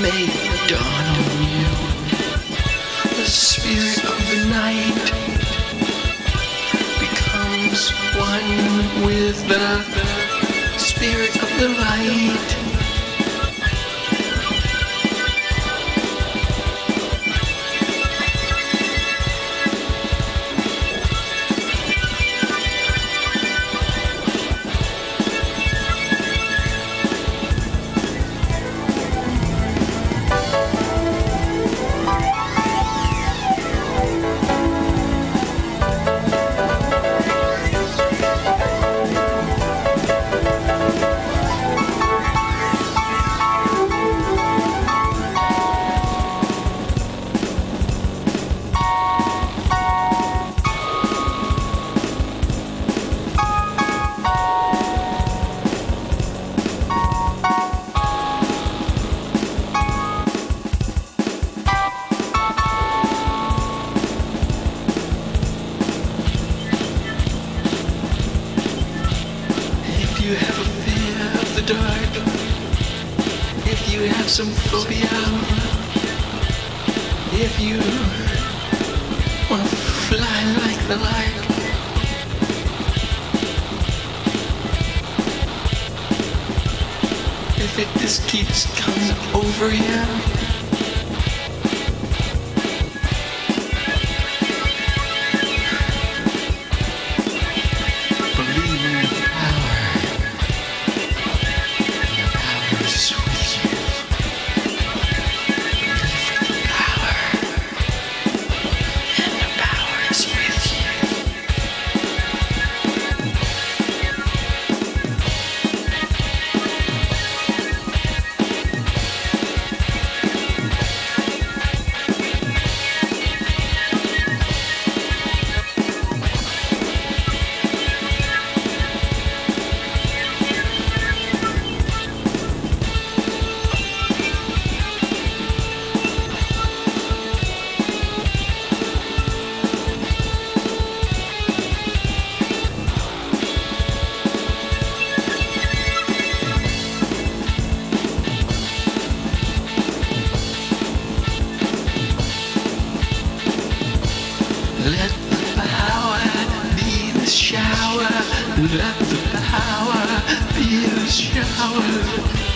may dawn on you. The spirit of the night becomes one with the spirit of the light. If you have a fear of the dark, if you have some phobia, if you want to fly like the light, if it just keeps coming over you, let the power be the shower. Let the power be the shower.